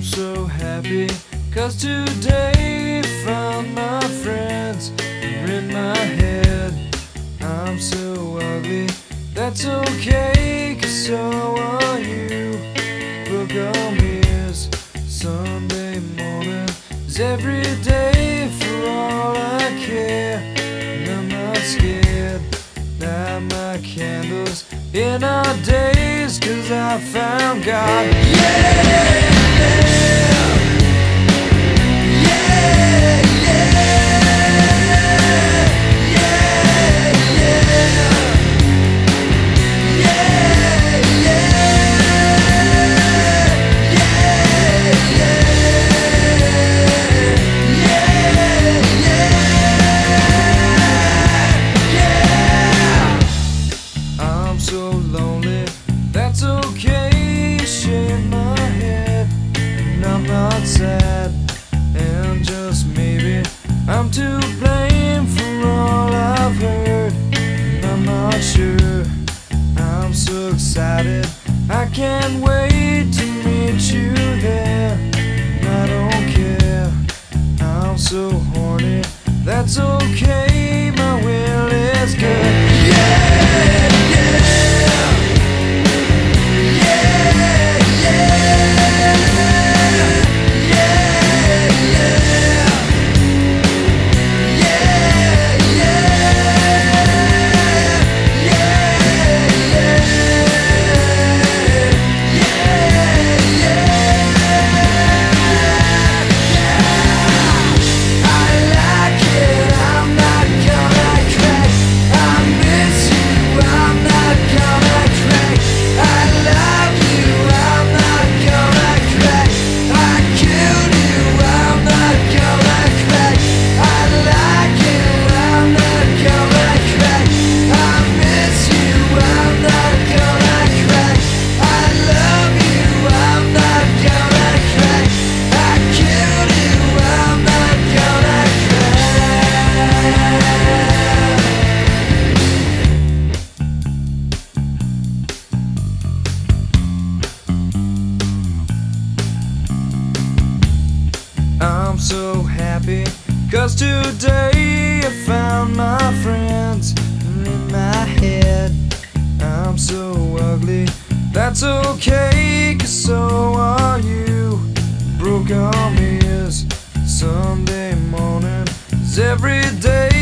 so happy, 'cause today found my friends are in my head. I'm so ugly, that's okay, 'cause so are you. Book on me is Sunday morning is every day for all I care. And I'm not scared, light my candles in our days, 'cause I found God. Yeah! So lonely, that's okay, shake my head, and I'm not sad, and just maybe I'm to blame for all I've heard, and I'm not sure. I'm so excited, I can't wait to meet you there, and I don't care, I'm so horny, that's okay, my will is good. Yeah! I'm so happy, 'cause today I found my friends in my head. I'm so ugly, that's okay, 'cause so are you. Broke on me is Sunday morning is every day